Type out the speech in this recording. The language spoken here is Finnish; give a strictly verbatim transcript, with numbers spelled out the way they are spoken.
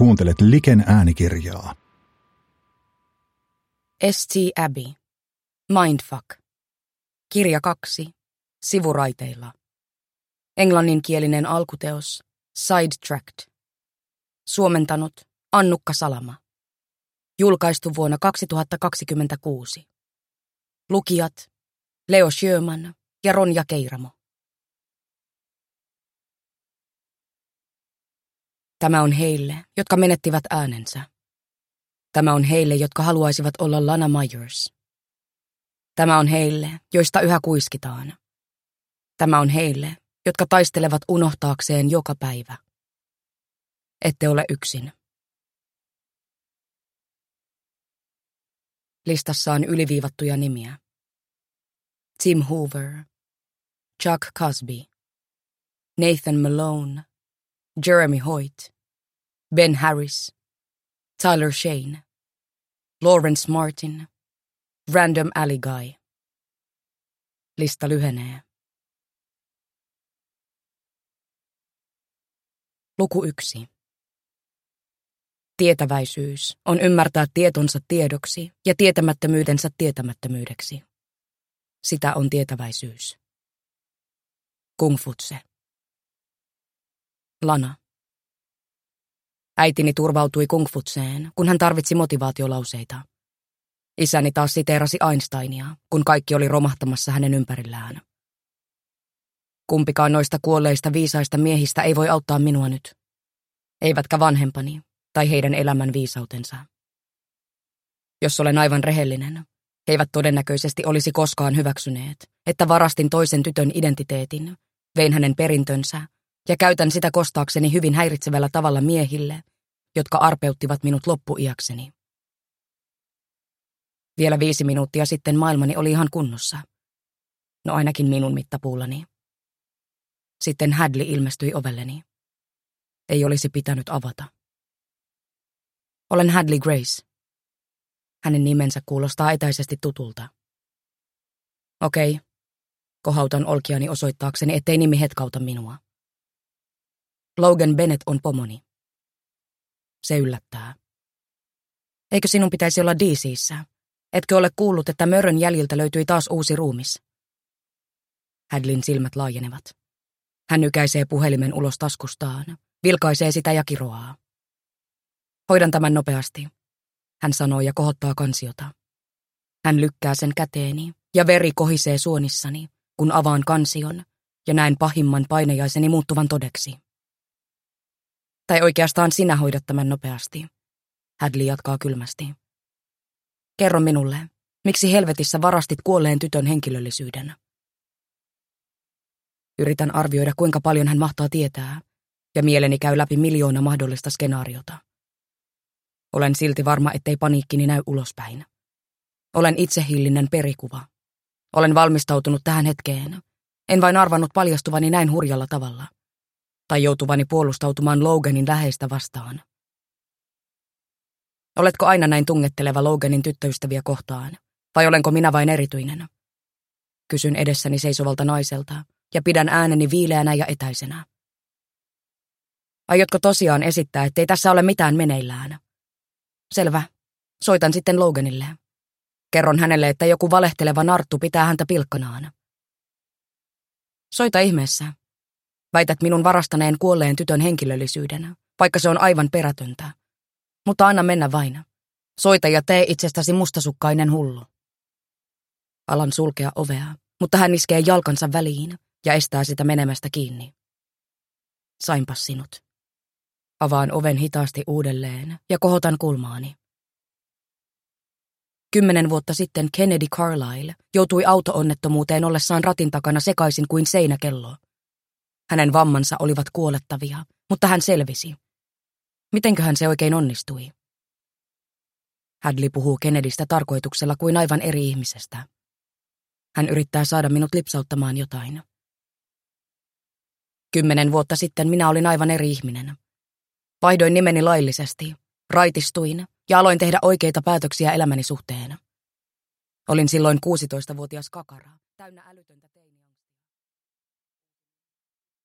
Kuuntelet Liken äänikirjaa. S T Abbey. Mindfuck. Kirja kaksi. Sivuraiteilla. Englanninkielinen alkuteos. Sidetracked. Suomentanut Annukka Salama. Julkaistu vuonna kaksituhattakaksikymmentäkuusi. Lukijat Leo Sjöman ja Ronja Keiramo. Tämä on heille, jotka menettivät äänensä. Tämä on heille, jotka haluaisivat olla Lana Myers. Tämä on heille, joista yhä kuiskitaan. Tämä on heille, jotka taistelevat unohtaakseen joka päivä. Ette ole yksin. Listassa on yliviivattuja nimiä. Tim Hoover, Chuck Cosby, Nathan Malone, Jeremy Hoyt, Ben Harris, Tyler Shane, Lawrence Martin, Random Alley Guy. Lista lyhenee. Luku yksi. Tietäväisyys on ymmärtää tietonsa tiedoksi ja tietämättömyydensä tietämättömyydeksi. Sitä on tietäväisyys. Kung Futse. Lana. Äitini turvautui Kung Futseen, kun hän tarvitsi motivaatiolauseita. Isäni taas siteerasi Einsteinia, kun kaikki oli romahtamassa hänen ympärillään. Kumpikaan noista kuolleista viisaista miehistä ei voi auttaa minua nyt. Eivätkä vanhempani tai heidän elämän viisautensa. Jos olen aivan rehellinen, he eivät todennäköisesti olisi koskaan hyväksyneet, että varastin toisen tytön identiteetin, vein hänen perintönsä ja käytän sitä kostaakseni hyvin häiritsevällä tavalla miehille, jotka arpeuttivat minut loppuiäkseni. Vielä viisi minuuttia sitten maailmani oli ihan kunnossa. No ainakin minun mittapuullani. Sitten Hadley ilmestyi ovelleni. Ei olisi pitänyt avata. Olen Hadley Grace. Hänen nimensä kuulostaa etäisesti tutulta. Okei, kohautan olkiani osoittaakseni, ettei nimi hetkauta minua. Logan Bennett on pomoni. Se yllättää. Eikö sinun pitäisi olla D C:ssä? Etkö ole kuullut, että mörön jäljiltä löytyi taas uusi ruumis? Hadleyn silmät laajenevat. Hän nykäisee puhelimen ulos taskustaan, vilkaisee sitä ja kiroaa. Hoidan tämän nopeasti, hän sanoo ja kohottaa kansiota. Hän lykkää sen käteeni ja veri kohisee suonissani, kun avaan kansion ja näen pahimman painajaiseni muuttuvan todeksi. Tai oikeastaan sinä hoidat tämän nopeasti, Hadley jatkaa kylmästi. Kerro minulle, miksi helvetissä varastit kuolleen tytön henkilöllisyyden? Yritän arvioida, kuinka paljon hän mahtaa tietää, ja mieleni käy läpi miljoona mahdollista skenaariota. Olen silti varma, ettei paniikkini näy ulospäin. Olen itsehillinen perikuva. Olen valmistautunut tähän hetkeen. En vain arvannut paljastuvani näin hurjalla tavalla. Tai joutuvani puolustautumaan Loganin läheistä vastaan. Oletko aina näin tungetteleva Loganin tyttöystäviä kohtaan, vai olenko minä vain erityinen? Kysyn edessäni seisovalta naiselta, ja pidän ääneni viileänä ja etäisenä. Aiotko tosiaan esittää, ettei tässä ole mitään meneillään? Selvä. Soitan sitten Loganille. Kerron hänelle, että joku valehteleva narttu pitää häntä pilkkanaan. Soita ihmeessä. Väität minun varastaneen kuolleen tytön henkilöllisyyden, vaikka se on aivan perätöntä. Mutta anna mennä vain. Soita ja tee itsestäsi mustasukkainen hullu. Alan sulkea ovea, mutta hän iskee jalkansa väliin ja estää sitä menemästä kiinni. Sainpas sinut. Avaan oven hitaasti uudelleen ja kohotan kulmaani. Kymmenen vuotta sitten Kennedy Carlyle joutui auto-onnettomuuteen ollessaan ratin takana sekaisin kuin seinäkello. Hänen vammansa olivat kuolettavia, mutta hän selvisi. Mitenköhän se oikein onnistui? Hadley puhuu Kennedystä tarkoituksella kuin aivan eri ihmisestä. Hän yrittää saada minut lipsauttamaan jotain. Kymmenen vuotta sitten minä olin aivan eri ihminen. Vaihdoin nimeni laillisesti, raitistuin ja aloin tehdä oikeita päätöksiä elämäni suhteen. Olin silloin kuusitoistavuotias kakara, täynnä älytöntä